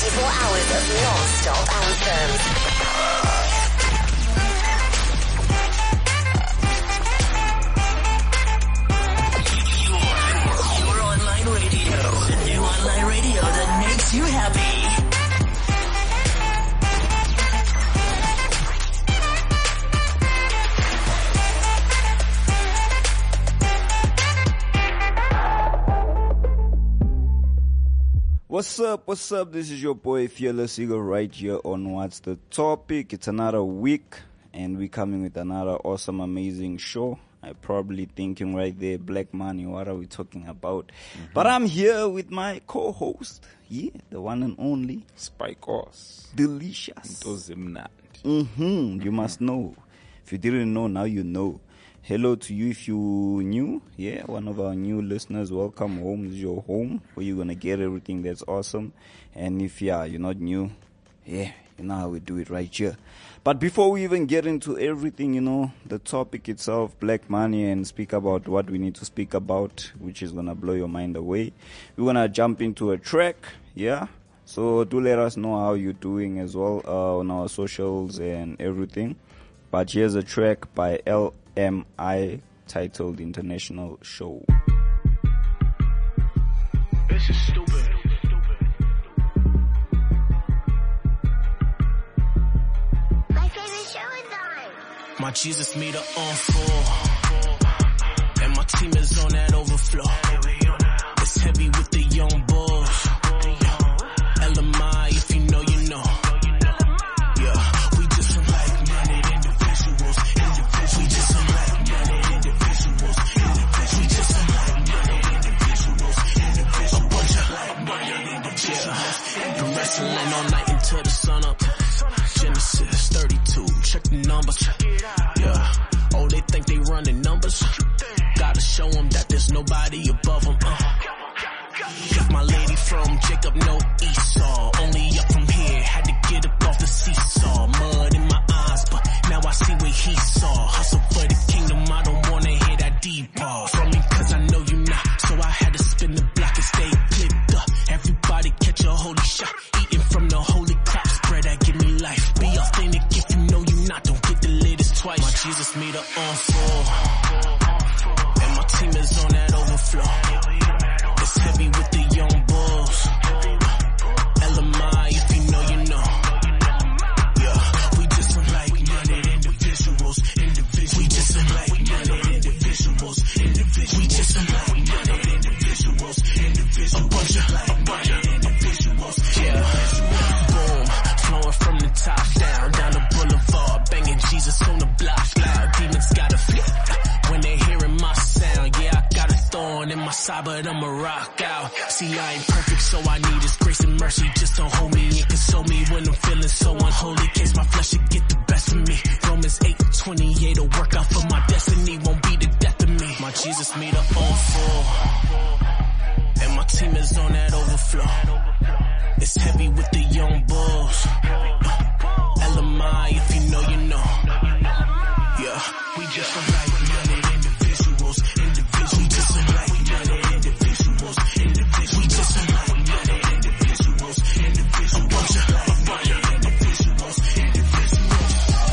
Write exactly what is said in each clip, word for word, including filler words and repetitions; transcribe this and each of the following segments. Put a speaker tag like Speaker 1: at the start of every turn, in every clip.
Speaker 1: twenty-four hours of non-stop anthems. Your online radio. The new online radio that makes you happy.
Speaker 2: What's up, what's up? This is your boy Fearless Eagle right here on What's the Topic. It's another week and we're coming with another awesome, amazing show. I'm probably thinking right there, Black Money, what are we talking about? Mm-hmm. But I'm here with my co-host, yeah, the one and only
Speaker 3: Spike Oz.
Speaker 2: Delicious.
Speaker 3: Mm-hmm.
Speaker 2: Mm-hmm. You must know. If you didn't know, now you know. Hello to you if you new, yeah, one of our new listeners. Welcome home. This is your home where you're going to get everything that's awesome. And if, yeah, you're not new, yeah, you know how we do it right here. But before we even get into everything, you know, the topic itself, Black Money, and speak about what we need to speak about, which is going to blow your mind away, we're going to jump into a track, yeah? So do let us know how you're doing as well uh, on our socials and everything. But here's a track by L M I titled International Show.
Speaker 4: This is stupid.
Speaker 5: My favorite show is on.
Speaker 4: My Jesus meter on full, and my team is on that overflow. It's heavy with the young bulls. L M I, if you know, you know. Yeah, we just some like-minded individuals. Individuals. We just some like-minded individuals. Individuals. We just some like-minded individuals. Individuals. A bunch of like-minded individuals. Been wrestling all night until the sun up. Genesis thirty-two, check the numbers. Yeah. Oh, they think they running numbers. Gotta show them that there's nobody above them. Uh. Got my lady from Jacob, no Esau. Only up from here, had to get up off the seesaw. Mud in my eyes, but now I see what he saw. Hustle for the kingdom, I don't wanna hear that D-ball from me, cause I know you not. So I had to spin the block and stay clipped up. Everybody catch a holy shot, eating from the holy crops. Bread that give me life. Be authentic if you know you not. Don't get the latest twice. My Jesus meter on full, and my team is on that overflow. It's heavy with the young bulls. L M I, if you know, you know. Yeah, we just some like-minded individuals. Individuals. We just some like-minded individuals. Individuals. We just some like-minded individuals. Individuals. A bunch of like-minded individuals. Yeah. Boom, flowing from the top down, down the boulevard, banging Jesus on the block. Loud demons gotta flip when they hearing my sound. Yeah, I got a thorn in my side, but I'ma rock out. See, I ain't perfect, so I need His grace and mercy just to hold me and console me when I'm feeling so unholy. Case my flesh should get the best of me. Romans eight twenty-eight, a workout for my destiny won't be the death of me. My Jesus meter on full, and my team is on that overflow. It's heavy with the young bulls. L M I, if you know, you know. Yeah, we just some like-minded individuals. Individuals. We just some like-minded individuals. Individuals. We just some like-minded individuals. Individuals. A bunch of like-minded individuals. Individuals.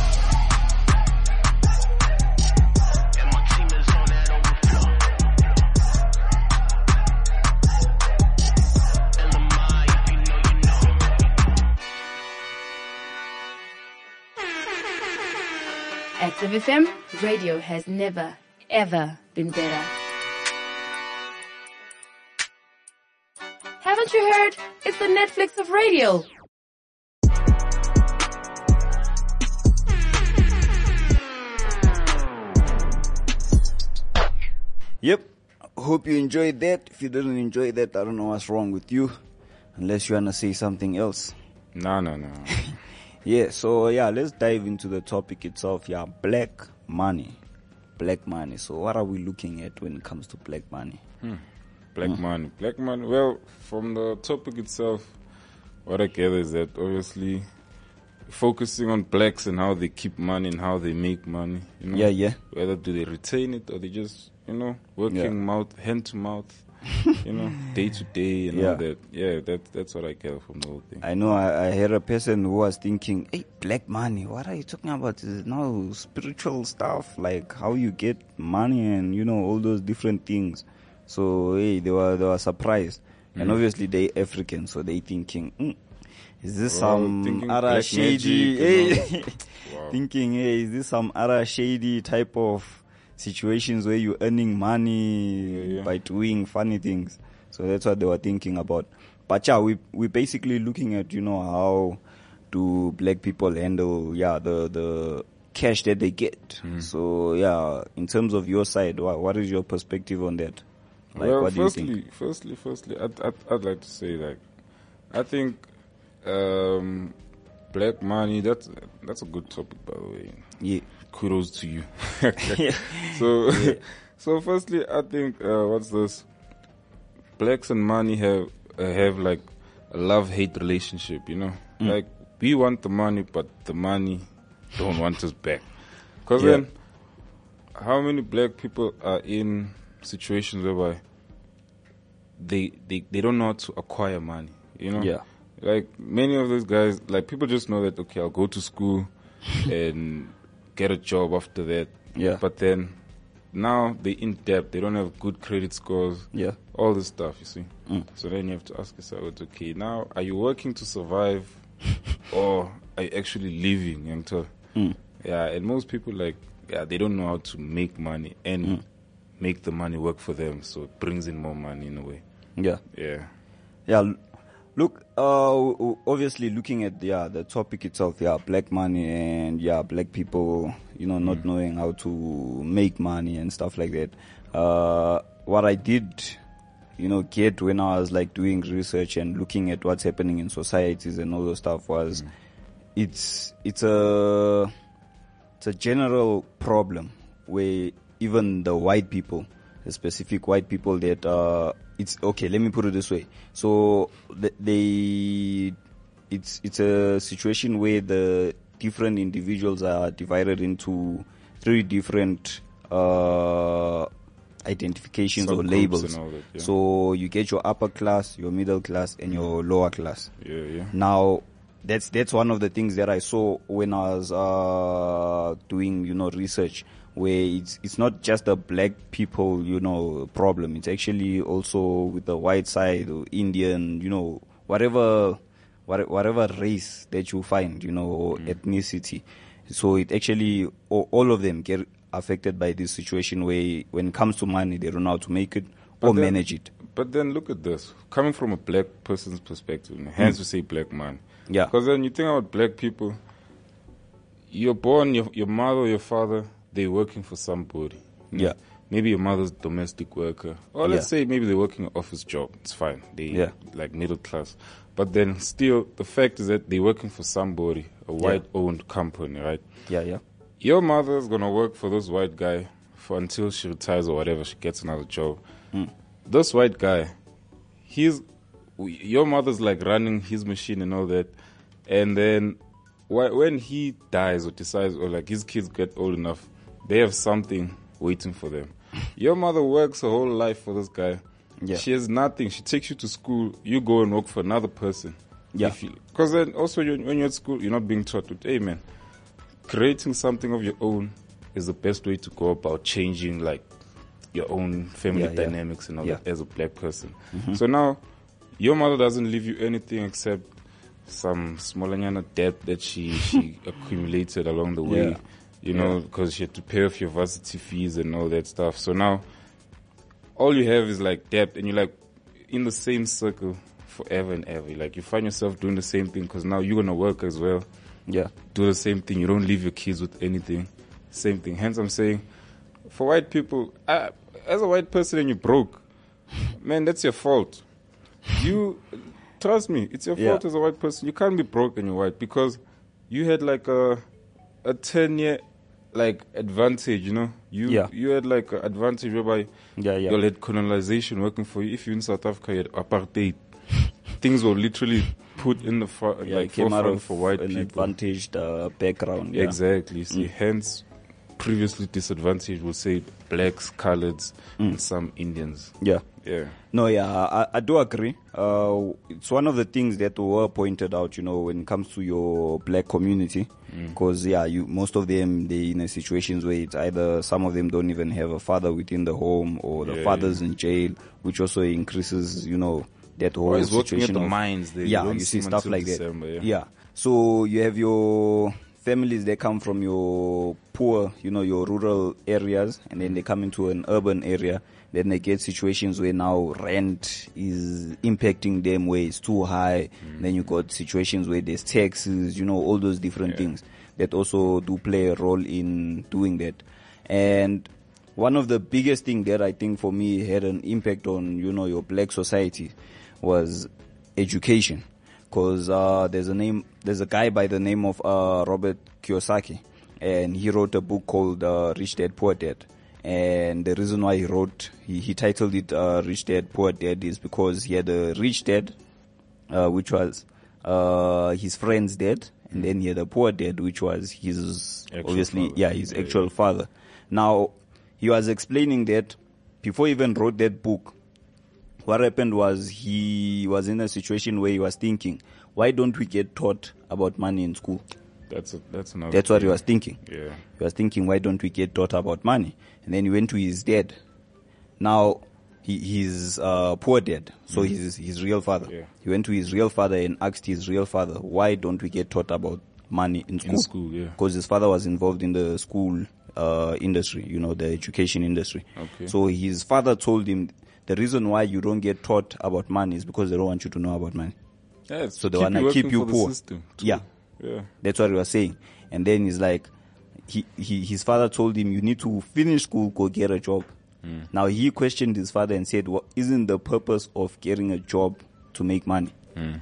Speaker 4: And my team is on that overflow. L M I, if you know, you know.
Speaker 6: Active F M, radio has never, ever been better. Haven't you heard? It's the Netflix of radio.
Speaker 2: Yep. Hope you enjoyed that. If you didn't enjoy that, I don't know what's wrong with you. Unless you want to say something else.
Speaker 3: No, no, no.
Speaker 2: Yeah, so yeah, let's dive into the topic itself. Yeah, black money. Black money. So what are we looking at when it comes to black money?
Speaker 3: Hmm. Black mm. money. Black money. Well, from the topic itself, what I gather is that obviously focusing on blacks and how they keep money and how they make money. You know?
Speaker 2: Yeah, yeah.
Speaker 3: Whether do they retain it or they just, you know, working yeah. mouth, hand to mouth. you know, day to day and
Speaker 2: Yeah.
Speaker 3: all that. Yeah, that that's what I get from the whole thing.
Speaker 2: I know I, I heard a person who was thinking, hey, black money, what are you talking about? Is it now spiritual stuff, like how you get money and, you know, all those different things. So, hey, they were, they were surprised. And obviously they African, so they thinking, mm, is this
Speaker 3: Wow,
Speaker 2: some
Speaker 3: thinking
Speaker 2: other
Speaker 3: black
Speaker 2: shady,
Speaker 3: magic
Speaker 2: hey,
Speaker 3: Wow.
Speaker 2: thinking, hey, is this some other shady type of situations where you're earning money
Speaker 3: Yeah, yeah.
Speaker 2: by doing funny things? So that's what they were thinking about. But yeah, we we basically looking at, you know, how do black people handle, yeah, the the cash that they get.
Speaker 3: Hmm.
Speaker 2: So yeah, in terms of your side, what, what is your perspective on that? Like,
Speaker 3: well,
Speaker 2: what do
Speaker 3: firstly,
Speaker 2: you think?
Speaker 3: firstly, firstly, I'd, I'd, I'd like to say, like, I think um, black money. That's that's a good topic, by the way.
Speaker 2: Yeah.
Speaker 3: Kudos to you. So, so firstly, I think uh, what's this? Blacks and money have uh, have like a love-hate relationship. You know,
Speaker 2: Mm.
Speaker 3: like we want the money, but the money don't want us back. Because
Speaker 2: Yeah.
Speaker 3: then, how many black people are in situations whereby they, they they don't know how to acquire money, you know?
Speaker 2: Yeah.
Speaker 3: Like many of those guys, like people just know that, okay, I'll go to school and get a job after that.
Speaker 2: Yeah.
Speaker 3: But then now they're in debt, they don't have good credit scores,
Speaker 2: Yeah.
Speaker 3: all this stuff, you see.
Speaker 2: Mm.
Speaker 3: So then you have to ask yourself, it's okay, now are you working to survive or are you actually living? You know?
Speaker 2: Mm.
Speaker 3: Yeah, and most people, like, yeah, they don't know how to make money and
Speaker 2: Mm.
Speaker 3: make the money work for them, so it brings in more money in a way.
Speaker 2: Yeah.
Speaker 3: Yeah.
Speaker 2: Yeah. l- Look, uh, w- w- obviously looking at, yeah, the topic itself, yeah, black money and, yeah, black people, you know, not knowing how to make money and stuff like that. Uh, what I did, you know, get when I was like doing research and looking at what's happening in societies and all those stuff was it's, it's a, it's a general problem where even the white people, the specific white people that, uh, it's okay, let me put it this way. So th- they, it's, it's a situation where the different individuals are divided into three different, uh, identifications or
Speaker 3: Subgroups
Speaker 2: labels.
Speaker 3: and all that, yeah.
Speaker 2: So you get your upper class, your middle class, and your lower class.
Speaker 3: Yeah, yeah.
Speaker 2: Now, that's that's one of the things that I saw when I was uh, doing, you know, research, where it's it's not just the black people, you know, problem. It's actually also with the white side, or Indian, you know, whatever, what- whatever race that you find, you know, or ethnicity. So it actually all, all of them get affected by this situation where when it comes to money, they don't know how to make it
Speaker 3: But
Speaker 2: or
Speaker 3: then-
Speaker 2: manage it.
Speaker 3: But then look at this. Coming from a black person's perspective, hence we say black man.
Speaker 2: Yeah.
Speaker 3: Because then you think about black people, you're born, your, your mother or your father, they're working for somebody. you know.
Speaker 2: Yeah.
Speaker 3: Maybe your mother's a domestic worker. Or let's
Speaker 2: Yeah.
Speaker 3: say maybe they're working an office job. It's fine. They
Speaker 2: Yeah.
Speaker 3: like middle class. But then still, the fact is that they're working for somebody, a white-owned company, right?
Speaker 2: Yeah, yeah.
Speaker 3: Your mother's gonna work for this white guy for until she retires or whatever, she gets another job. This white guy, he's your mother's like running his machine and all that, and then wh- when he dies or decides or like his kids get old enough, they have something waiting for them. Your mother works her whole life for this guy.
Speaker 2: Yeah.
Speaker 3: She has nothing. She takes you to school. You go and work for another person.
Speaker 2: Yeah.
Speaker 3: Because then also you, when you're at school, you're not being taught with, hey man, creating something of your own is the best way to go about changing like your own family
Speaker 2: Yeah, yeah.
Speaker 3: dynamics and all
Speaker 2: Yeah.
Speaker 3: that as a black person. So now your mother doesn't leave you anything except some smallanyana debt that she, she accumulated along the way,
Speaker 2: Yeah.
Speaker 3: you know, because she had to pay off your varsity fees and all that stuff. So now all you have is like debt, and you're like in the same circle forever and ever. Like you find yourself doing the same thing because now you're gonna work as well,
Speaker 2: Yeah.
Speaker 3: do the same thing. You don't leave your kids with anything. Same thing. Hence, I'm saying, for white people, I, as a white person and you broke, man, that's your fault. You trust me, it's your
Speaker 2: Yeah.
Speaker 3: fault as a white person. You can't be broke and you're white because you had like a a ten year like advantage. You know, you
Speaker 2: Yeah.
Speaker 3: you had like an advantage whereby
Speaker 2: Yeah, yeah.
Speaker 3: you had colonization working for you. If you're in South Africa, you had apartheid. Things were literally put in the far,
Speaker 2: Yeah,
Speaker 3: like
Speaker 2: it came out
Speaker 3: forefront
Speaker 2: of
Speaker 3: for white
Speaker 2: an
Speaker 3: people.
Speaker 2: advantaged uh, background. Yeah.
Speaker 3: Exactly. See, hence previously disadvantaged, we'll say blacks, coloreds, mm. and some Indians.
Speaker 2: Yeah.
Speaker 3: Yeah.
Speaker 2: No, yeah, I, I do agree. Uh, it's one of the things that were pointed out, you know, when it comes to your black community. Because, mm. yeah, you most of them, they're in a situations where it's either some of them don't even have a father within the home or the
Speaker 3: yeah,
Speaker 2: father's
Speaker 3: yeah.
Speaker 2: in jail, which also increases, you know, that whole
Speaker 3: or he's
Speaker 2: situation.
Speaker 3: working at the
Speaker 2: of,
Speaker 3: mines. They
Speaker 2: yeah,
Speaker 3: don't
Speaker 2: you see
Speaker 3: see
Speaker 2: stuff like
Speaker 3: December,
Speaker 2: that.
Speaker 3: yeah.
Speaker 2: yeah. So you have your families that come from your poor, you know, your rural areas, and then they come into an urban area. Then they get situations where now rent is impacting them where it's too high. Mm. Then you got situations where there's taxes, you know, all those different yeah. things that also do play a role in doing that. And one of the biggest thing that I think for me had an impact on, you know, your black society was education. Cause, uh, there's a name, there's a guy by the name of, uh, Robert Kiyosaki, and he wrote a book called, uh, Rich Dad, Poor Dad. And the reason why he wrote, he, he titled it, uh, Rich Dad, Poor Dad is because he had a rich dad, uh, which was, uh, his friend's dad. And then he had a poor dad, which was his, actual obviously, father. yeah, his yeah, actual yeah. father. Now, he was explaining that before he even wrote that book, what happened was he was in a situation where he was thinking, why don't we get taught about money in school?
Speaker 3: That's a, that's another
Speaker 2: That's
Speaker 3: thing.
Speaker 2: what he was thinking.
Speaker 3: Yeah.
Speaker 2: He was thinking, why don't we get taught about money? And then he went to his dad. Now, he, he's uh, poor dad, so mm. he's his real father.
Speaker 3: Yeah.
Speaker 2: He went to his real father and asked his real father, why don't we get taught about money in school?
Speaker 3: In school, yeah.
Speaker 2: Because his father was involved in the school uh, industry, you know, the education industry.
Speaker 3: Okay.
Speaker 2: So his father told him, the reason why you don't get taught about money is because they don't want you to know about money.
Speaker 3: Yeah,
Speaker 2: so they want to keep you poor. Yeah.
Speaker 3: Yeah.
Speaker 2: That's what he was saying. And then he's like, he, he, his father told him, you need to finish school, go get a job. Mm. Now he questioned his father and said, well, isn't the purpose of getting a job to make money?
Speaker 3: Mm.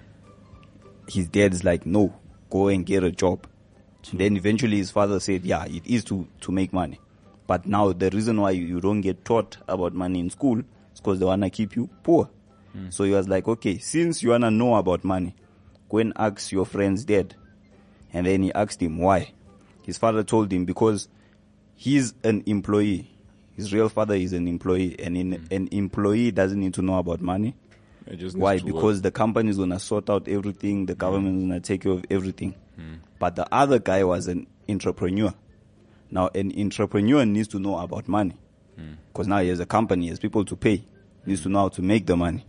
Speaker 2: His dad is like, no, go and get a job. Mm. Then eventually his father said, yeah, it is to, to make money. But now the reason why you, you don't get taught about money in school is because they want to keep you poor. Mm. So he was like, okay, since you want to know about money, go and ask your friend's dad. And then he asked him why. His father told him because he's an employee. His real father is an employee, and in, mm. an employee doesn't need to know about money. Why? Because work. The company is going to sort out everything. The government is going to take care of everything. Mm. But the other guy was an entrepreneur. Now, an entrepreneur needs to know about money. Because mm. now he has a company, he has people to pay. He needs to know how to make the money.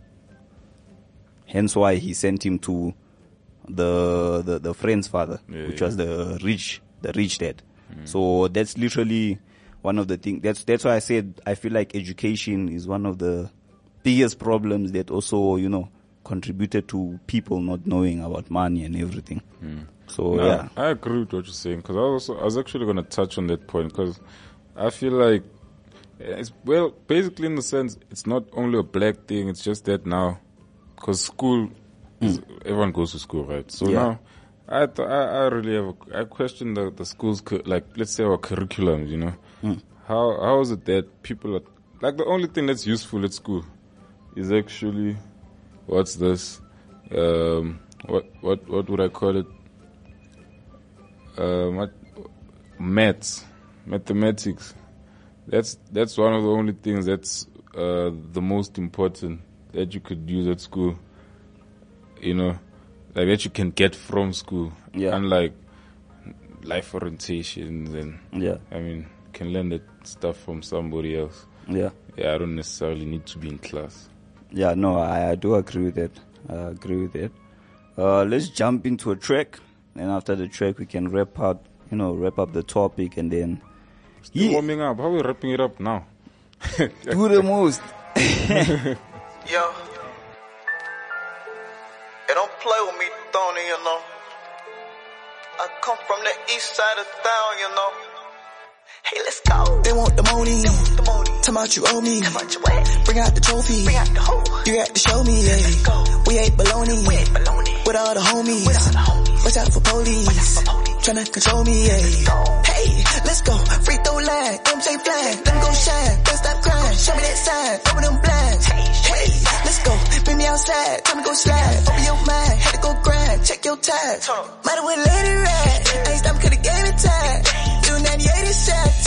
Speaker 2: Hence why he sent him to the the, the friend's father, yeah, which yeah. was the rich, the rich dad. Mm. So that's literally one of the things. That's that's why I said I feel like education is one of the biggest problems that also, you know, contributed to people not knowing about money and everything. Mm. So no, yeah,
Speaker 3: I agree with what you're saying, because I was also, I was actually going to touch on that point, because I feel like it's, well, basically in the sense it's not only a black thing. It's just that now, because school, is, mm. everyone goes to school, right? So yeah. now, I, th- I I really have a, I question the the schools cu- like let's say our curriculums, you know, mm. how how is it that people are like the only thing that's useful at school is actually what's this um what what what would I call it um what, maths mathematics that's that's one of the only things that's uh the most important that you could use at school, you know, like that you can get from school.
Speaker 2: Yeah.
Speaker 3: Unlike life orientations and
Speaker 2: yeah,
Speaker 3: I mean, can learn that stuff from somebody else.
Speaker 2: Yeah.
Speaker 3: Yeah, I don't necessarily need to be in class.
Speaker 2: Yeah, no, I, I do agree with that. I agree with that. Uh, let's jump into a track, and after the track, we can wrap up, you know, wrap up the topic, and then.
Speaker 3: Still yeah. warming up. How are we wrapping it up now?
Speaker 2: Do the most.
Speaker 7: Yo. Hey, don't play with me, Tony, you know. I come from the east side of town, you know. Hey, let's go.
Speaker 8: They want the money. Come out, you owe me. Bring out the trophy. Bring out the hoe. You got to show me, yeah. We ain't baloney. We ain't baloney. With all the homies. With all the homies. Watch out for police. Tryna control me, yeah. Hey, let's go. Free throw line. M J flag. Let me go shine. Don't stop crying. Show me that sign. Open them blinds. Hey, hey, let's go. Meet me outside. Time to go slide. Open your mind. Had to go grind. Check your time. Matter what lady ride. I ain't stop 'cause they gave me time. Do ninety-eight is shot.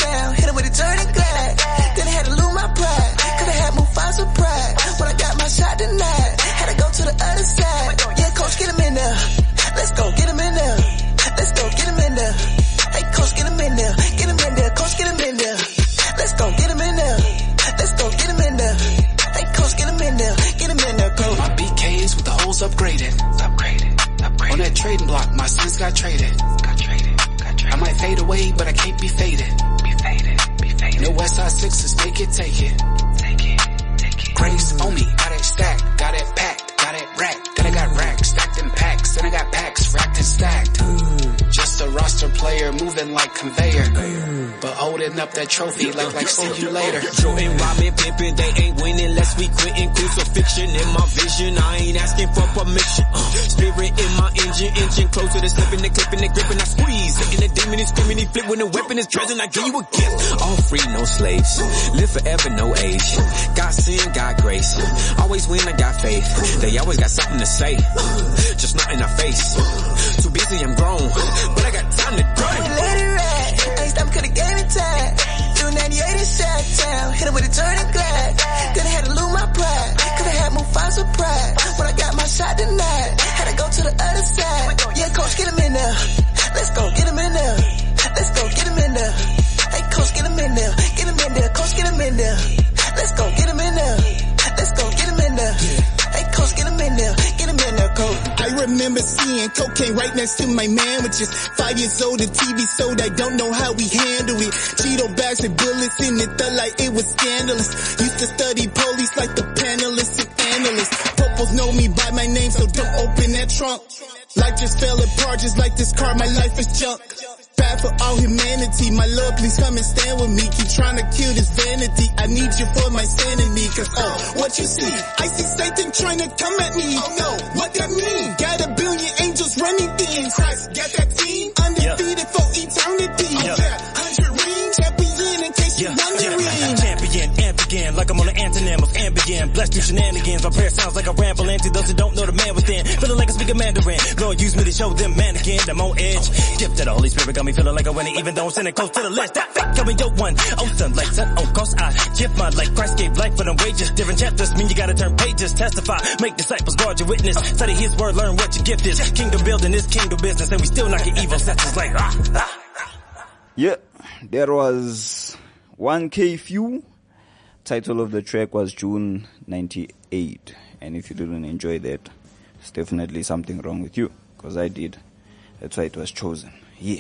Speaker 8: town, hit him with a turning glad. Then I had to lose my pride, cause I had Mufasa pride. When I got my shot denied, had to go to the other side. Yeah, coach, get him in there. Let's go, get him in there. Let's go, get him in there. Hey, coach, get him in there. Get him in there, coach, get him in there. Let's go, get him in there. Let's go, get him in there. Hey, coach, get him in there. Get him in there, coach.
Speaker 9: My B Ks with the holes upgraded. Upgraded. Upgraded. On that trading block, my sons got traded. Got traded. Got traded. I might fade away, but I can't be faded. Be faded. Be faded. No Westside Sixers, make it, take it. Take it. Take it. Grace on me, got that stack, got that pack, got that rack. Then I got racks, stacked in packs. Then I got packs, racked and stacked. Just a roster player moving like conveyor. But holding up that trophy like like see you later.
Speaker 10: Jordan, Robin, pimpin', they ain't winning unless we quitting. Crucifixion in my vision, I ain't asking for permission. Uh, spirit in my engine, engine closer to slipping, the clipping, the gripping, I squeeze. Hitting the demon is screaming, he flip when the weapon is present, I give you a gift. All free, no slaves. Live forever, no age. Got sin, got grace. Always win, I got faith. They always got something to say. Just not in our face. Too busy, I'm grown. But I got time to grind.
Speaker 8: We let it ride. I ain't stop, coulda gave it time. Doing ninety-eight in Shot Town. Hit him with a turning glad. Then I had to lose my pride. Cause I had Mufasa pride. When I got my shot denied, had to go to the other side. Yeah, coach, get him in there. Let's go, get him in there. Let's go, get him in there. Hey, coach, get him in there. Get him in there. Coach, get him in there. Let's go, get him in there. Let's go, get him in there. Hey, coach, get him in there. Get him in there, coach.
Speaker 11: I remember seeing cocaine right next to my sandwiches. Five years old, the T V sold, I don't know how we handle it. Cheeto bags and bullets in it, felt like it was scandalous. Used to study police like the panelists and analysts. Popos know me by my name, so don't open that trunk. Life just fell apart just like this car, my life is junk. Bad for all humanity, my Lord, please come and stand with me. Keep trying to kill this vanity, I need you for my sanity. Cause oh, what you see? I see Satan trying to come at me. Oh no, what that mean? Got a billion angels running things. Christ, got that team undefeated yeah. for eternity. Oh yeah, yeah. hundred rings, champion in case yeah. you wondering. Yeah.
Speaker 10: Champion, and begin like I'm on the antonym of ambient. Blessed through shenanigans, my prayer sounds like a ramble. To those who don't know the man within, feeling like I speak a Mandarin. Lord, use me to show them man again, I'm on edge. Gift of the Holy Spirit got me feeling like I'm winning, even though I'm sitting close to the ledge. That fact coming yo one. Oh, son, like son, oh, cause I give my life. Christ gave life for them wages. Different chapters mean you gotta turn pages. Testify, make disciples, guard your witness. Study his word, learn what your gift is. Kingdom building is kingdom business, and we still knocking evil senses like ah, ah.
Speaker 2: Yeah, there was one K Few. Title of the track was June ninety-eight. And if you didn't enjoy that, it's definitely something wrong with you. Because I did. That's why it was chosen. Yeah.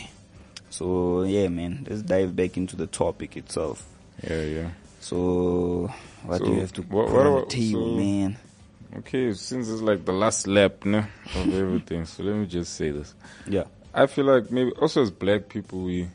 Speaker 2: So, yeah, man. Let's dive back into the topic itself.
Speaker 3: Yeah, yeah.
Speaker 2: So, what
Speaker 3: so,
Speaker 2: do you have to
Speaker 3: what,
Speaker 2: put
Speaker 3: what,
Speaker 2: on
Speaker 3: what,
Speaker 2: the table,
Speaker 3: so,
Speaker 2: man?
Speaker 3: Okay, since it's like the last lap no, of everything, so let me just say this.
Speaker 2: Yeah.
Speaker 3: I feel like maybe also as black people, we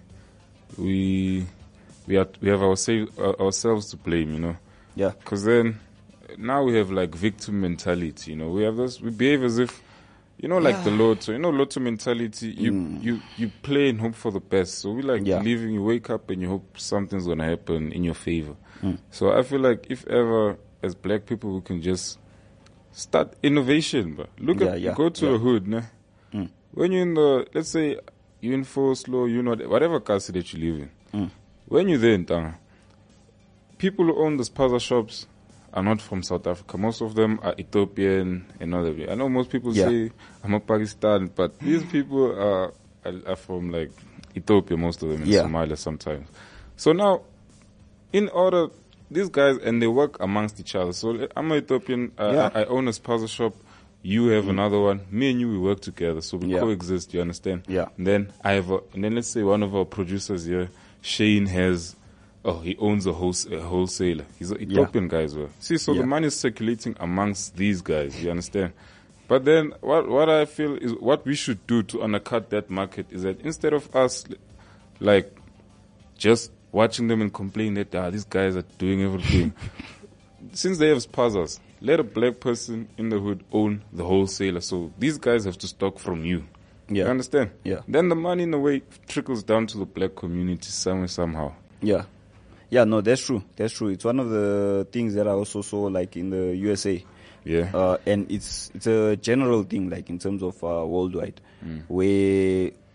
Speaker 3: we we, are, we have ourselves, ourselves to blame, you know?
Speaker 2: Yeah.
Speaker 3: Because then, now we have like victim mentality, you know? We have this, we behave as if, you know, like yeah. the lotto, you know, lotto mentality, you, mm. you, you play and hope for the best. So we like yeah. believing, you wake up and you hope something's going to happen in your favor. Mm. So I feel like if ever, as black people, we can just start innovation, bro. Look
Speaker 2: yeah,
Speaker 3: at,
Speaker 2: yeah,
Speaker 3: go to
Speaker 2: yeah.
Speaker 3: the hood, nah? Mm. When you're in the, let's say, you're in Foslo, you know, whatever castle that you live in.
Speaker 2: Mm.
Speaker 3: When you're there in Tanga, people who own the spaza shops are not from South Africa. Most of them are Ethiopian and other. I know most people yeah. say I'm a Pakistan, but these people are, are, are from like Ethiopia, most of them, and
Speaker 2: yeah.
Speaker 3: Somalia sometimes. So now, in order, these guys, and they work amongst each other. So I'm an Ethiopian, uh,
Speaker 2: yeah.
Speaker 3: I, I own a spaza shop. You have mm. another one. Me and you, we work together, so we
Speaker 2: yeah.
Speaker 3: coexist. You understand?
Speaker 2: Yeah.
Speaker 3: And then I have, a, and then let's say one of our producers here, Shane, has, oh, he owns a, wholes, a wholesaler. He's an Ethiopian yeah. guy as well. See, so yeah. the money is circulating amongst these guys. You understand? But then, what what I feel is what we should do to undercut that market is that instead of us, like, just watching them and complaining that ah, these guys are doing everything, since they have spazas, let a black person in the hood own the wholesaler. So these guys have to stock from you.
Speaker 2: Yeah.
Speaker 3: You understand?
Speaker 2: Yeah.
Speaker 3: Then the money in a way trickles down to the black community somewhere, somehow.
Speaker 2: Yeah. Yeah, no, that's true. That's true. It's one of the things that I also saw like in the U S A.
Speaker 3: Yeah.
Speaker 2: Uh, and it's, it's a general thing, like in terms of, uh, worldwide, mm. where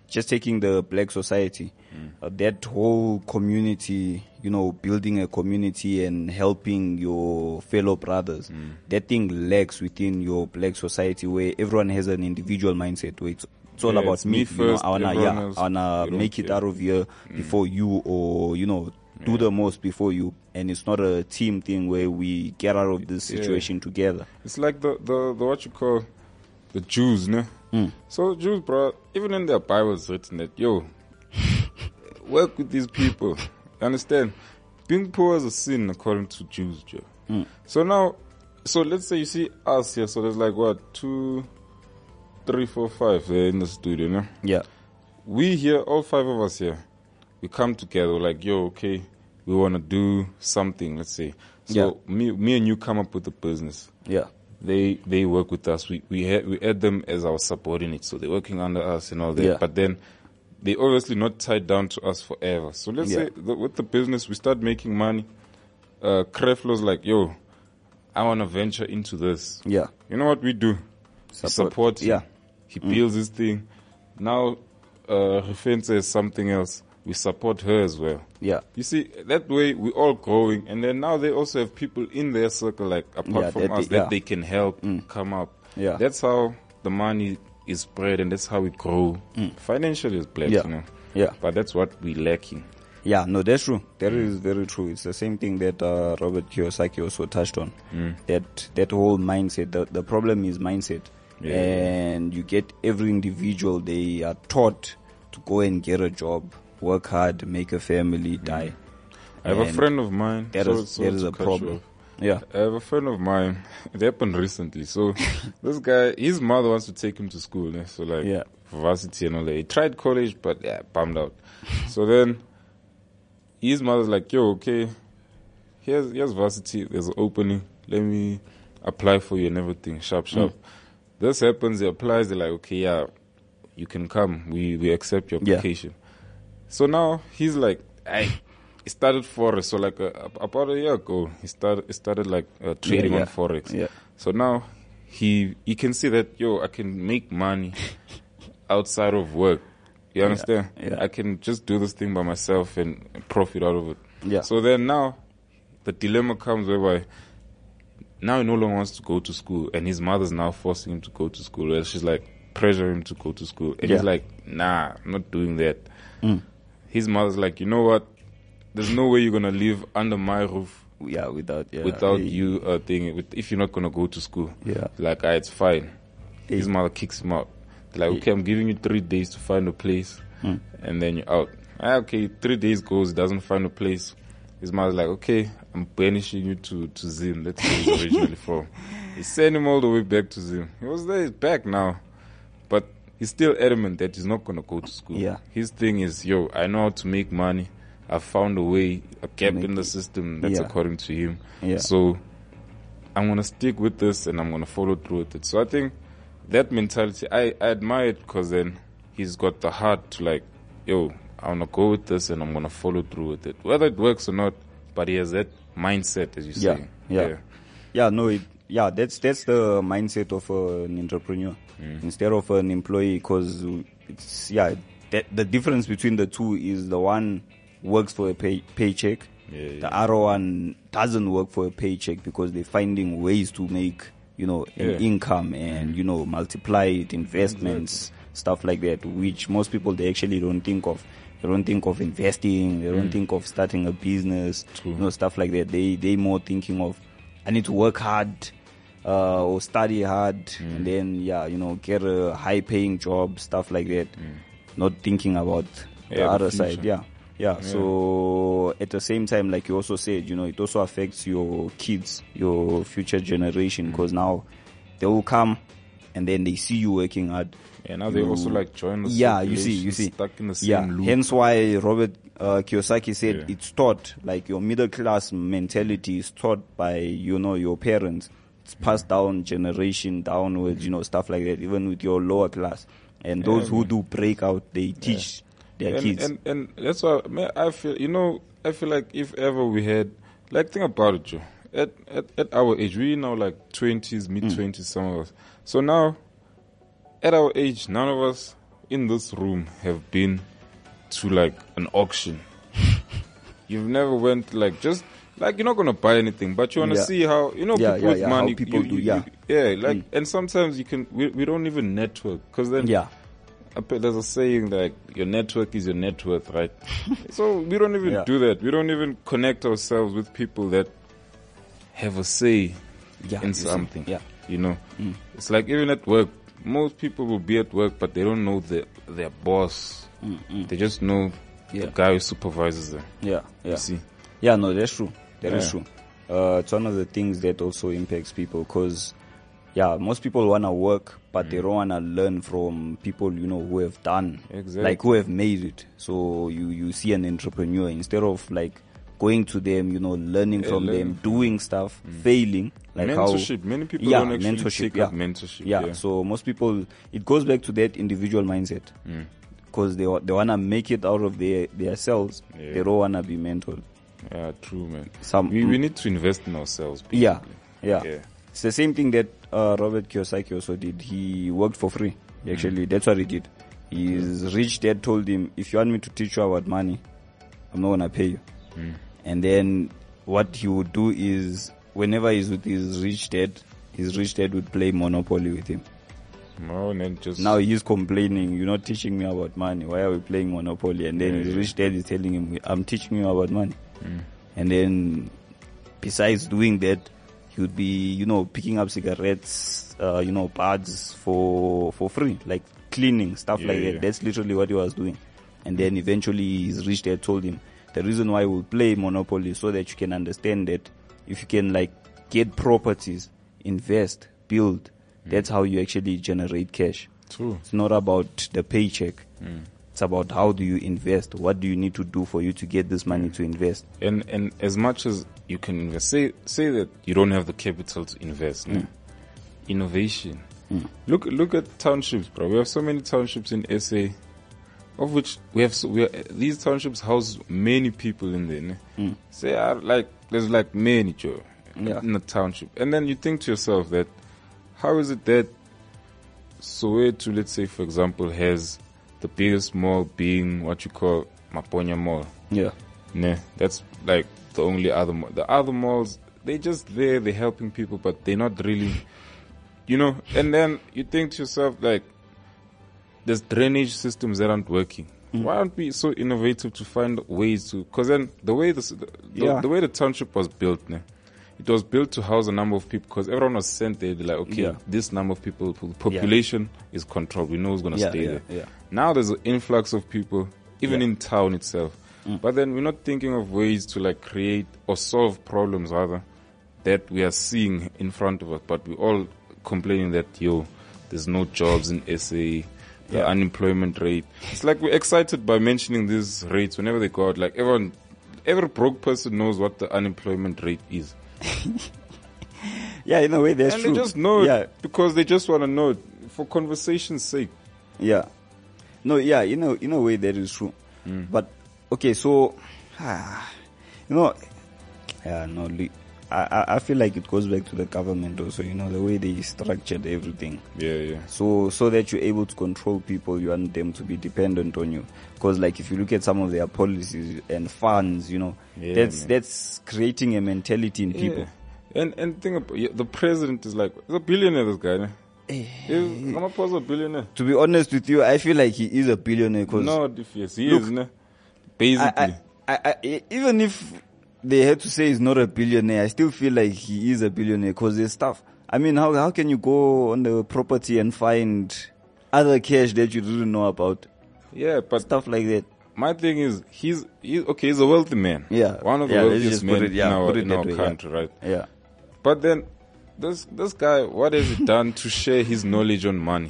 Speaker 2: just taking the black society, uh, that whole community, you know, building a community and helping your fellow brothers, that thing lacks within your black society where everyone has an individual mindset where it's, it's all
Speaker 3: Yeah,
Speaker 2: about
Speaker 3: it's
Speaker 2: me.
Speaker 3: me
Speaker 2: you
Speaker 3: first,
Speaker 2: know, I wanna,
Speaker 3: everyone
Speaker 2: yeah,
Speaker 3: else,
Speaker 2: I wanna
Speaker 3: you don't
Speaker 2: make it
Speaker 3: care.
Speaker 2: out of here before you, or, you know, do
Speaker 3: Yeah.
Speaker 2: the most before you. And it's not a team thing where we get out of this
Speaker 3: Yeah.
Speaker 2: situation together.
Speaker 3: It's like the, the, the what you call the Jews, no?
Speaker 2: Mm.
Speaker 3: So Jews, bro, even in their Bible it's written that, yo, work with these people. You understand? Being poor is a sin according to Jews, Joe.
Speaker 2: Mm.
Speaker 3: So now, so let's say you see us here, so there's like what, two, three, four, five there in the studio, no?
Speaker 2: Yeah.
Speaker 3: We here, all five of us here, we come together, we're like, yo, okay, we want to do something, let's say. So me, me and you come up with a business.
Speaker 2: Yeah.
Speaker 3: They they work with us. We we ha- we add them as our subordinates, so they're working under us and all that.
Speaker 2: Yeah.
Speaker 3: But then they obviously not tied down to us forever. So let's
Speaker 2: Yeah.
Speaker 3: say the, with the business, we start making money. Uh, Kreflo's like, yo, I want to venture into this.
Speaker 2: Yeah.
Speaker 3: You know what we do?
Speaker 2: Support.
Speaker 3: Support him.
Speaker 2: Yeah.
Speaker 3: He
Speaker 2: Mm.
Speaker 3: builds his thing. Now, uh, Refense says something else. We support her as well.
Speaker 2: Yeah.
Speaker 3: You see, that way we all growing, and then now they also have people in their circle, like apart
Speaker 2: Yeah,
Speaker 3: from
Speaker 2: that
Speaker 3: us,
Speaker 2: they-
Speaker 3: that
Speaker 2: yeah.
Speaker 3: they can help come up.
Speaker 2: Yeah.
Speaker 3: That's how the money is spread, and that's how we grow financially as black,
Speaker 2: Yeah.
Speaker 3: you know.
Speaker 2: Yeah.
Speaker 3: But that's what we lacking.
Speaker 2: Yeah, no, that's true. That is very true. It's the same thing that uh, Robert Kiyosaki also touched on.
Speaker 3: Mm.
Speaker 2: That that whole mindset. The, the problem is mindset,
Speaker 3: Yeah.
Speaker 2: and you get every individual. They are taught to go and get a job, work hard, make a family, die.
Speaker 3: I have a
Speaker 2: And
Speaker 3: friend of mine.
Speaker 2: That
Speaker 3: so-
Speaker 2: is
Speaker 3: so
Speaker 2: that is
Speaker 3: to
Speaker 2: a
Speaker 3: cut you
Speaker 2: problem.
Speaker 3: off.
Speaker 2: Yeah.
Speaker 3: I have a friend of mine. It happened recently. So this guy, his mother wants to take him to school. Eh? So like
Speaker 2: Yeah.
Speaker 3: varsity and all that. He tried college, but yeah, bummed out. So then his mother's like, yo, okay, here's here's varsity. There's an opening. Let me apply for you and everything. Sharp, sharp. This happens. He applies. They're like, okay, yeah, you can come. We we accept your
Speaker 2: Yeah.
Speaker 3: application. So now he's like, I. He started forex, so like uh, about a year ago, he started he started like uh, trading
Speaker 2: yeah.
Speaker 3: on forex.
Speaker 2: Yeah.
Speaker 3: So now he he can see that yo, I can make money outside of work. You understand?
Speaker 2: Yeah.
Speaker 3: I can just do this thing by myself and profit out of it.
Speaker 2: Yeah.
Speaker 3: So then now the dilemma comes whereby now he no longer wants to go to school, and his mother's now forcing him to go to school. Where she's like pressure him to go to school, and
Speaker 2: Yeah.
Speaker 3: he's like, nah, I'm not doing that.
Speaker 2: Mm.
Speaker 3: His mother's like, you know what? There's no way you're gonna live under my roof.
Speaker 2: Yeah, without yeah,
Speaker 3: without
Speaker 2: hey.
Speaker 3: you uh, thing with, if you're not gonna go to school.
Speaker 2: Yeah.
Speaker 3: Like, ah, it's fine.
Speaker 2: Hey.
Speaker 3: His mother kicks him out. They're like, okay, I'm giving you three days to find a place,
Speaker 2: Mm.
Speaker 3: and then you're out. Ah, okay, three days goes, doesn't find a place. His mother's like, okay, I'm banishing you to, to Zim. That's where he's originally from. He sent him all the way back to Zim. He was there, he's back now. But he's still adamant that he's not gonna go to school.
Speaker 2: Yeah.
Speaker 3: His thing is, yo, I know how to make money. I found a way, a gap
Speaker 2: Make
Speaker 3: in the
Speaker 2: it-
Speaker 3: system that's
Speaker 2: yeah.
Speaker 3: according to him.
Speaker 2: Yeah.
Speaker 3: So I'm gonna stick with this and I'm gonna follow through with it. So I think that mentality, I, I admire it because then he's got the heart to like, yo, I wanna go with this and I'm gonna follow through with it, whether it works or not. But he has that mindset, as you
Speaker 2: Yeah,
Speaker 3: say.
Speaker 2: yeah, yeah. No, it, yeah. That's that's the mindset of uh, an entrepreneur instead of an employee. Because it's yeah, that, the difference between the two is the one works for a pay, paycheck.
Speaker 3: Yeah,
Speaker 2: The other one doesn't work for a paycheck because they're finding ways to make you know an
Speaker 3: Yeah.
Speaker 2: income and you know multiply it, investments, stuff like that, which most people they actually don't think of. They don't think of investing. They don't
Speaker 3: Mm.
Speaker 2: think of starting a business. You know, stuff like that. They they more thinking of, I need to work hard, uh, or study hard,
Speaker 3: Mm.
Speaker 2: and then yeah, you know, get a high paying job, stuff like that. Not thinking about the
Speaker 3: Yeah, the
Speaker 2: other
Speaker 3: future.
Speaker 2: side. Yeah. yeah,
Speaker 3: Yeah.
Speaker 2: So at the same time, like you also said, you know, it also affects your kids, your future generation, because now they will come, and then they see you working hard.
Speaker 3: Yeah, now they
Speaker 2: You-
Speaker 3: also like join the
Speaker 2: yeah, you see, you
Speaker 3: circulation,
Speaker 2: see,
Speaker 3: stuck in the same
Speaker 2: yeah.
Speaker 3: loop.
Speaker 2: Hence why Robert uh, Kiyosaki said
Speaker 3: Yeah.
Speaker 2: it's taught, like your middle class mentality is taught by you know your parents. It's passed down generation downwards, you know, stuff like that. Even with your lower class, and those
Speaker 3: Yeah,
Speaker 2: who
Speaker 3: man.
Speaker 2: do break out, they teach their
Speaker 3: and,
Speaker 2: kids.
Speaker 3: And, and that's why man, I feel, you know, I feel like if ever we had, like, think about it, Joe. At, at, at our age, we now like twenties, mid twenties, some of us. So now, at our age, none of us in this room have been to like an auction? You've never went like just like you're not gonna buy anything, but you wanna
Speaker 2: Yeah.
Speaker 3: see how you know
Speaker 2: Yeah,
Speaker 3: people
Speaker 2: yeah,
Speaker 3: with
Speaker 2: yeah, how
Speaker 3: money.
Speaker 2: people
Speaker 3: you,
Speaker 2: do,
Speaker 3: you-
Speaker 2: yeah.
Speaker 3: you- yeah. Like and sometimes you can we, we don't even network because then
Speaker 2: Yeah.
Speaker 3: I bet there's a saying like your network is your net worth, right? So we don't even
Speaker 2: Yeah.
Speaker 3: do that. We don't even connect ourselves with people that have a say
Speaker 2: Yeah,
Speaker 3: in
Speaker 2: you see.
Speaker 3: something.
Speaker 2: Yeah.
Speaker 3: You know, it's like even at work, most people will be at work, but they don't know the, their boss. They just know
Speaker 2: Yeah.
Speaker 3: the guy who supervises them.
Speaker 2: Yeah, yeah.
Speaker 3: You see?
Speaker 2: Yeah, no, that's true. That is
Speaker 3: Yeah.
Speaker 2: true. Uh, it's one of the things that also impacts people because, yeah, most people want to work, but they don't want to learn from people, you know, who have done,
Speaker 3: Exactly.
Speaker 2: like who have made it. So you, you see an entrepreneur instead of like going to them, you know, learning
Speaker 3: Yeah,
Speaker 2: from
Speaker 3: learn.
Speaker 2: them, doing stuff, failing, like
Speaker 3: Mentorship.
Speaker 2: how
Speaker 3: Many people
Speaker 2: yeah,
Speaker 3: don't actually
Speaker 2: mentorship,
Speaker 3: take
Speaker 2: yeah.
Speaker 3: up mentorship.
Speaker 2: Yeah.
Speaker 3: Yeah.
Speaker 2: So most people, it goes back to that individual mindset because they wa- they want to make it out of their themselves.
Speaker 3: Yeah.
Speaker 2: They don't want to be mentored.
Speaker 3: Yeah, true, man.
Speaker 2: Some
Speaker 3: we, we need to invest in ourselves.
Speaker 2: Yeah,
Speaker 3: basically.
Speaker 2: yeah,
Speaker 3: Yeah.
Speaker 2: It's the same thing that uh, Robert Kiyosaki also did. He worked for free. Actually, that's what he did. His rich dad told him, if you want me to teach you about money, I'm not going to pay you. And then what he would do is, whenever he's with his rich dad, his rich dad would play Monopoly with him.
Speaker 3: No, and then just
Speaker 2: Now he's complaining, you're not teaching me about money. Why are we playing Monopoly? And then
Speaker 3: Yeah,
Speaker 2: his
Speaker 3: yeah.
Speaker 2: rich dad is telling him, I'm teaching you about money. And then besides doing that, he would be, you know, picking up cigarettes, uh, you know, pads for, for free, like cleaning, stuff
Speaker 3: Yeah,
Speaker 2: like
Speaker 3: yeah.
Speaker 2: that. That's literally what he was doing. And then eventually his rich dad told him, the reason why we play Monopoly is so that you can understand that if you can like get properties, invest, build, that's how you actually generate cash.
Speaker 3: True.
Speaker 2: It's not about the paycheck. It's about how do you invest? What do you need to do for you to get this money to invest?
Speaker 3: And and as much as you can invest, say say that you don't have the capital to invest. no? Innovation. Look look at townships, bro. We have so many townships in S A, of which we have so, we are, these townships house many people in there. no? Say uh, like there's like many Joe
Speaker 2: Yeah.
Speaker 3: in the township, and then you think to yourself that how is it that Soweto, let's say for example, has the biggest mall being what you call Maponya Mall.
Speaker 2: Yeah.
Speaker 3: Nah, that's like the only other mall. The other malls, they just there, they're helping people, but they're not really, you know. And then you think to yourself, like, there's drainage systems that aren't working. Why aren't we so innovative to find ways to? Because then the way this, the,
Speaker 2: Yeah.
Speaker 3: the way the township was built, nah, it was built to house a number of people. Because everyone was sent there, they're like, okay,
Speaker 2: Yeah.
Speaker 3: this number of people, population is controlled. We know who's gonna
Speaker 2: Yeah,
Speaker 3: stay
Speaker 2: yeah,
Speaker 3: there.
Speaker 2: yeah.
Speaker 3: Now there's an influx of people, even
Speaker 2: Yeah.
Speaker 3: in town itself. But then we're not thinking of ways to like create or solve problems rather that we are seeing in front of us. But we're all complaining that, yo, there's no jobs in S A, the
Speaker 2: Yeah.
Speaker 3: unemployment rate. It's like we're excited by mentioning these rates whenever they go out. Like everyone, every broke person knows what the unemployment rate is.
Speaker 2: Yeah, in a way, that's
Speaker 3: and
Speaker 2: true.
Speaker 3: they just know
Speaker 2: Yeah,
Speaker 3: it because they just want to know it for conversation's sake.
Speaker 2: yeah. No, yeah, in a, in a way, that is true. But, okay, so, ah, you know, yeah, no, li- I, I I feel like it goes back to the government also, you know, the way they structured everything.
Speaker 3: Yeah, yeah.
Speaker 2: So, so that you're able to control people, you want them to be dependent on you. Because, like, if you look at some of their policies and funds, you know,
Speaker 3: Yeah,
Speaker 2: that's
Speaker 3: man.
Speaker 2: that's creating a mentality in people.
Speaker 3: Yeah. And and think about yeah, the president is like he's a billionaire. This guy, ne? He's Ramaphosa a billionaire.
Speaker 2: To be honest with you, I feel like he is a billionaire. Cause
Speaker 3: No, if yes, he
Speaker 2: Look,
Speaker 3: is, ne? Basically.
Speaker 2: I, I, I, even if they had to say he's not a billionaire, I still feel like he is a billionaire because there's stuff. I mean, how how can you go on the property and find other cash that you didn't know about?
Speaker 3: yeah, but
Speaker 2: Stuff like that.
Speaker 3: my thing is, he's he's okay. He's a wealthy man.
Speaker 2: Yeah.
Speaker 3: one of the
Speaker 2: Yeah, let's
Speaker 3: wealthiest
Speaker 2: just
Speaker 3: men
Speaker 2: put it- yeah,
Speaker 3: in our
Speaker 2: put it
Speaker 3: in
Speaker 2: that
Speaker 3: our
Speaker 2: way, yeah.
Speaker 3: country, right?
Speaker 2: Yeah.
Speaker 3: But then, this this guy, what has he done to share his knowledge on money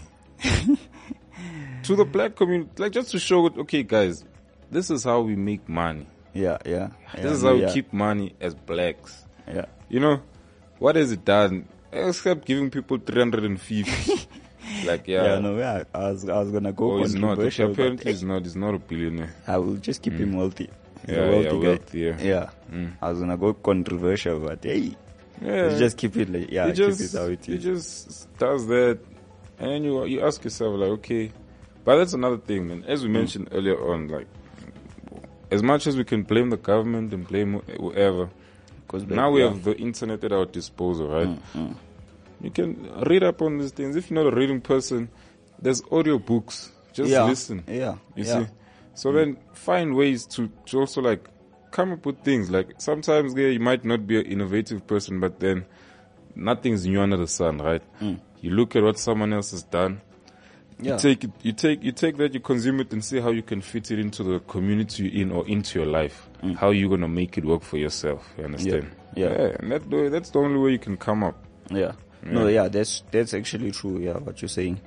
Speaker 3: to the black community? Like just to show, okay, guys, this is how we make money.
Speaker 2: Yeah, yeah.
Speaker 3: This
Speaker 2: yeah,
Speaker 3: is how
Speaker 2: yeah.
Speaker 3: we keep money as blacks.
Speaker 2: Yeah.
Speaker 3: You know, what has it done except giving people three hundred fifty? Like, yeah.
Speaker 2: Yeah, no, yeah. I was, I was gonna go
Speaker 3: Oh, he's not. Okay,
Speaker 2: controversial, but,
Speaker 3: apparently, he's not. He's not a billionaire.
Speaker 2: I will just keep him wealthy. He's
Speaker 3: Yeah,
Speaker 2: a wealthy
Speaker 3: yeah,
Speaker 2: guy.
Speaker 3: wealthy, yeah.
Speaker 2: Yeah.
Speaker 3: Mm.
Speaker 2: I was gonna go controversial, but hey,
Speaker 3: Yeah.
Speaker 2: let's just keep it like, yeah,
Speaker 3: he
Speaker 2: keep
Speaker 3: just,
Speaker 2: it how it
Speaker 3: he
Speaker 2: is.
Speaker 3: just does that, and you you ask yourself like, okay, But that's another thing, man. As we mentioned mm. earlier on, like, as much as we can blame the government and blame whoever, now we yeah. have the internet at our disposal, right? Mm, mm. You can read up on these things. If you're not a reading person, there's audio books. Just
Speaker 2: yeah.
Speaker 3: listen.
Speaker 2: Yeah.
Speaker 3: You
Speaker 2: yeah.
Speaker 3: see? So
Speaker 2: mm.
Speaker 3: then find ways to, to also like come up with things. Like sometimes yeah, you might not be an innovative person, but then nothing's new under the sun, right?
Speaker 2: Mm.
Speaker 3: You look at what someone else has done.
Speaker 2: Yeah.
Speaker 3: You take it, you take you take that, you consume it, and see how you can fit it into the community you're in or into your life.
Speaker 2: Mm.
Speaker 3: How you're gonna make it work for yourself. You understand?
Speaker 2: Yeah. yeah.
Speaker 3: yeah and that that's the only way you can come up.
Speaker 2: Yeah. yeah. No. Yeah. That's that's actually true. Yeah. What you're saying,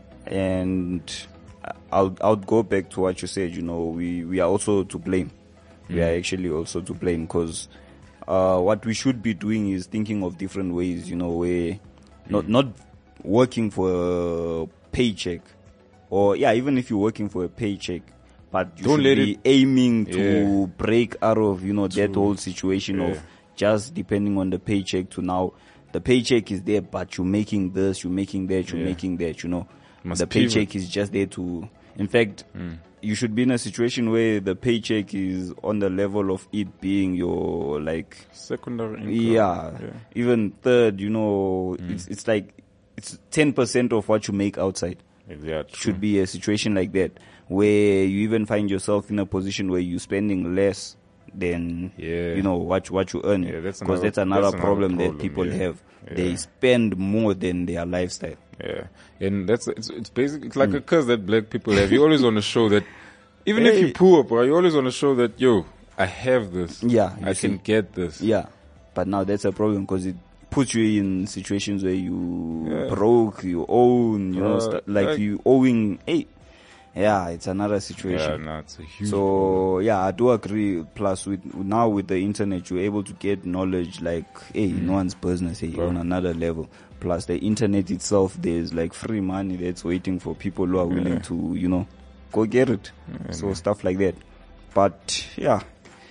Speaker 2: and I'll I'll go back to what you said. You know, we we are also to blame. Mm. We are actually also to blame because uh, what we should be doing is thinking of different ways. You know, where mm. not not working for a paycheck. Or, yeah, even if you're working for a paycheck, but you
Speaker 3: Don't
Speaker 2: should
Speaker 3: let
Speaker 2: be
Speaker 3: it,
Speaker 2: aiming to
Speaker 3: yeah.
Speaker 2: break out of, you know, that
Speaker 3: True.
Speaker 2: whole situation
Speaker 3: yeah.
Speaker 2: of just depending on the paycheck to now, the paycheck is there, but you're making this, you're making that, you're
Speaker 3: yeah.
Speaker 2: making that, you know.
Speaker 3: Must
Speaker 2: the
Speaker 3: pivot.
Speaker 2: paycheck is just there to, in fact,
Speaker 3: mm.
Speaker 2: you should be in a situation where the paycheck is on the level of it being your, like,
Speaker 3: secondary income.
Speaker 2: Yeah,
Speaker 3: yeah.
Speaker 2: even third, you know,
Speaker 3: mm.
Speaker 2: it's, it's like, it's ten percent of what you make outside.
Speaker 3: Exactly.
Speaker 2: Should be a situation like that where you even find yourself in a position where you're spending less than
Speaker 3: yeah.
Speaker 2: you know what what you earn.
Speaker 3: Yeah, that's
Speaker 2: because
Speaker 3: another,
Speaker 2: that's another
Speaker 3: that's
Speaker 2: problem,
Speaker 3: another problem
Speaker 2: that people
Speaker 3: yeah.
Speaker 2: have.
Speaker 3: Yeah.
Speaker 2: They spend more than their lifestyle.
Speaker 3: Yeah, and that's it's it's basically it's like mm. a curse that black people have. You always want to show that, even hey. if you're poor, bro, you always want to show that yo, I have this.
Speaker 2: Yeah,
Speaker 3: I
Speaker 2: see.
Speaker 3: can get this.
Speaker 2: Yeah, but now that's a problem because it puts you in situations where you
Speaker 3: Yeah.
Speaker 2: broke, you own, you know,
Speaker 3: Uh,
Speaker 2: st- like,
Speaker 3: like-
Speaker 2: you owing. Hey, yeah, it's another situation.
Speaker 3: Yeah, no, it's a huge.
Speaker 2: So yeah, I do agree. Plus, with now with the internet, you're able to get knowledge like, hey, no one's business. Hey,
Speaker 3: Bro.
Speaker 2: on another level. Plus, the internet itself, there's like free money that's waiting for people who are willing
Speaker 3: Yeah.
Speaker 2: to, you know, go get it.
Speaker 3: Yeah,
Speaker 2: so
Speaker 3: man.
Speaker 2: stuff like that. But yeah.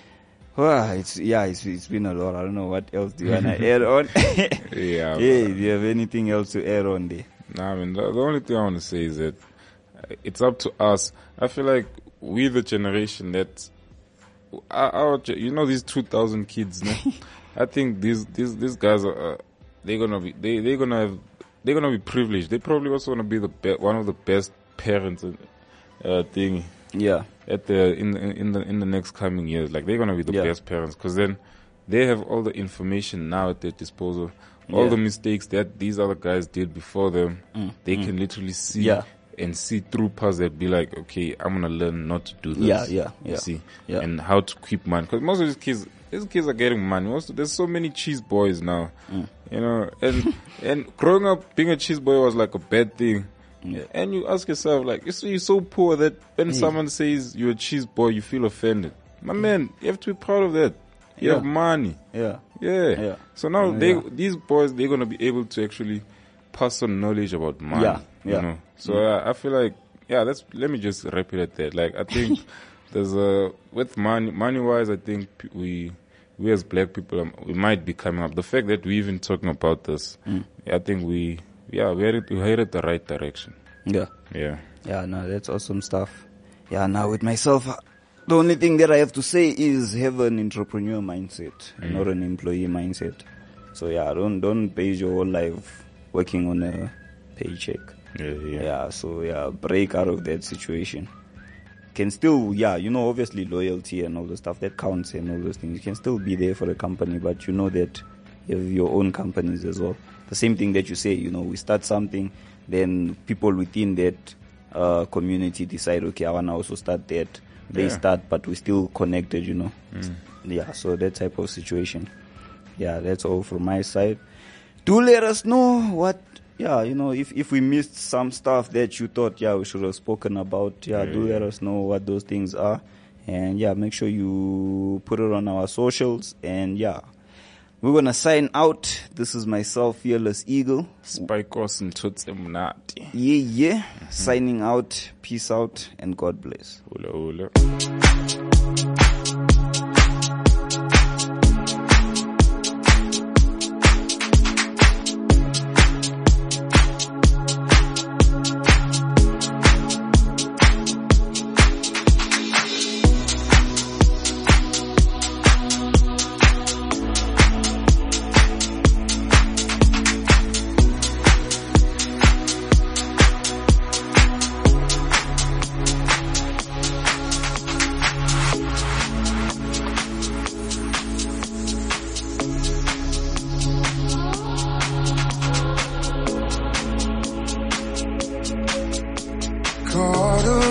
Speaker 2: Well, it's yeah, it's it's been a lot. I don't know what else do you wanna add on.
Speaker 3: Yeah,
Speaker 2: Hey,
Speaker 3: man.
Speaker 2: do you have anything else to add on there?
Speaker 3: Nah, I mean, the, the only thing I want to say is that uh, it's up to us. I feel like we the generation that, our, our ge- you know, these two thousand kids, no? I think these, these, these guys are, uh, they're gonna be, they, they're gonna have, they're gonna be privileged. They probably also wanna be the be- one of the best parents, uh, thing.
Speaker 2: Yeah.
Speaker 3: At the, in, in, in the, in the next coming years. Like, they're gonna be the
Speaker 2: Yeah.
Speaker 3: best parents, cause then they have all the information now at their disposal. All
Speaker 2: Yeah.
Speaker 3: the mistakes that these other guys did before them,
Speaker 2: Mm,
Speaker 3: they
Speaker 2: mm.
Speaker 3: can literally see
Speaker 2: Yeah.
Speaker 3: and see through past that, be like, okay, I'm gonna learn not to do this.
Speaker 2: Yeah, yeah,
Speaker 3: You
Speaker 2: yeah,
Speaker 3: see,
Speaker 2: yeah.
Speaker 3: and how to keep money. Because most of these kids, these kids are getting money. Most, there's so many cheese boys now,
Speaker 2: Mm.
Speaker 3: you know. And and growing up, being a cheese boy was like a bad thing.
Speaker 2: Yeah.
Speaker 3: And you ask yourself, like, you see, you're so poor that when
Speaker 2: Mm.
Speaker 3: someone says you're a cheese boy, you feel offended. My man, you have to be proud of that. You
Speaker 2: Yeah.
Speaker 3: have money.
Speaker 2: Yeah.
Speaker 3: Yeah.
Speaker 2: Yeah.
Speaker 3: So now
Speaker 2: Yeah.
Speaker 3: they, these boys, they're gonna be able to actually pass on knowledge about money.
Speaker 2: Yeah.
Speaker 3: You
Speaker 2: Yeah.
Speaker 3: know. So uh, I feel like, yeah, that's. Let me just wrap it at that. Like, I think there's a with money, money wise, I think p- we, we as black people, um, we might be coming up. The fact that we're even talking about this,
Speaker 2: Mm.
Speaker 3: I think we, yeah, we're headed, we're headed the right direction.
Speaker 2: Yeah.
Speaker 3: Yeah.
Speaker 2: Yeah, no, that's awesome stuff. Yeah, now with myself, uh, the only thing that I have to say is have an entrepreneur mindset,
Speaker 3: Mm.
Speaker 2: not an employee mindset. So yeah, don't don't base your whole life working on a paycheck.
Speaker 3: Yeah, yeah.
Speaker 2: Yeah, so yeah, break out of that situation. Can still, yeah, you know, obviously loyalty and all the stuff that counts and all those things. You can still be there for the company, but you know that you have your own companies as well. The same thing that you say, you know, we start something, then people within that uh, community decide, okay, I want to also start that. They
Speaker 3: Yeah.
Speaker 2: start, but we're still connected, you know.
Speaker 3: Mm.
Speaker 2: Yeah, so that type of situation. Yeah, that's all from my side. Do let us know what, yeah, you know, if, if we missed some stuff that you thought, yeah, we should have spoken about, yeah, do
Speaker 3: Yeah.
Speaker 2: let us know what those things are. And yeah, make sure you put it on our socials. And yeah, we're going to sign out. This is myself, Fearless Eagle.
Speaker 3: Spike Austin Toots Emunati.
Speaker 2: Yeah, yeah. Mm-hmm. Signing out. Peace out and God bless.
Speaker 3: Hula hula.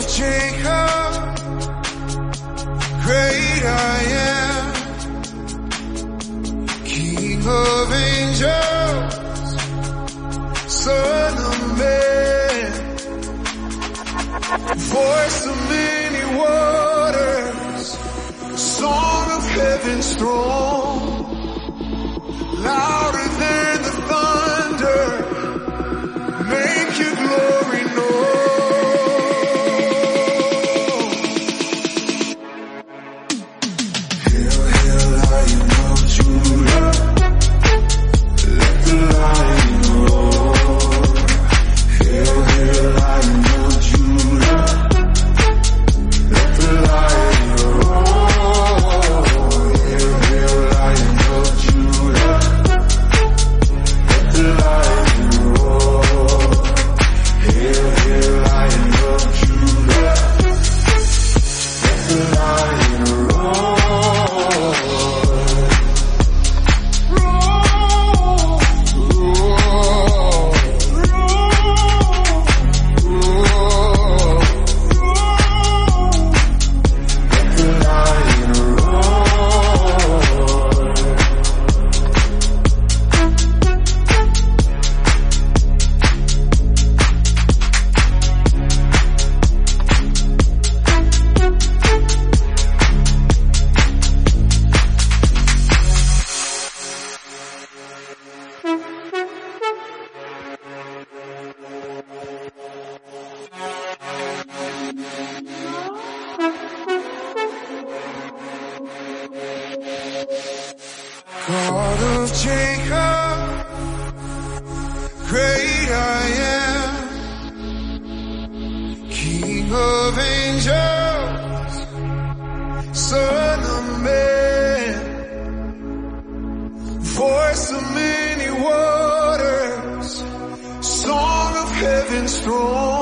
Speaker 12: Jacob, great I am, King of angels, Son of man, voice of many waters, song of heaven's throne, louder than the thunder, make your glory known. God of Jacob, great I am, King of angels, Son of man, voice of many waters, song of heaven's throne.